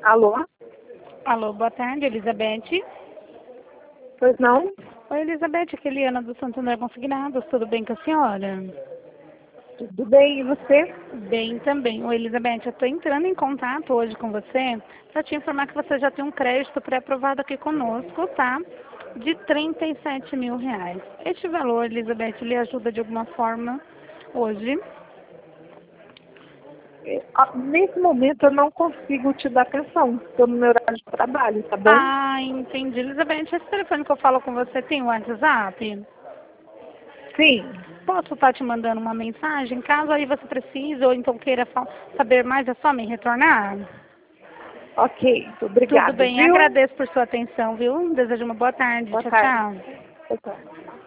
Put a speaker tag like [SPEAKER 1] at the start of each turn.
[SPEAKER 1] Alô?
[SPEAKER 2] Alô, boa tarde, Elizabeth.
[SPEAKER 1] Pois não?
[SPEAKER 2] Oi, Elizabeth, aqui é Eliana do Santander Consignados, tudo bem com a senhora?
[SPEAKER 1] Tudo bem, e você?
[SPEAKER 2] Bem também. Oi, Elizabeth, eu estou entrando em contato hoje com você para te informar que você já tem um crédito pré-aprovado aqui conosco, tá? De R$ 37.000. Este valor, Elizabeth, lhe ajuda de alguma forma hoje?
[SPEAKER 1] Nesse momento eu não consigo te dar atenção. Estou no meu horário de trabalho, tá bom?
[SPEAKER 2] Ah, entendi. Elizabeth, esse telefone que eu falo com você tem o WhatsApp?
[SPEAKER 1] Sim.
[SPEAKER 2] Posso estar te mandando uma mensagem, caso aí você precise ou então queira saber mais, é só me retornar?
[SPEAKER 1] Ok,
[SPEAKER 2] Tudo
[SPEAKER 1] obrigada,
[SPEAKER 2] bem,
[SPEAKER 1] viu?
[SPEAKER 2] agradeço por sua atenção, viu? Desejo uma boa tarde.
[SPEAKER 1] Boa
[SPEAKER 2] Tchau,
[SPEAKER 1] tarde.
[SPEAKER 2] tchau.
[SPEAKER 1] Boa tarde.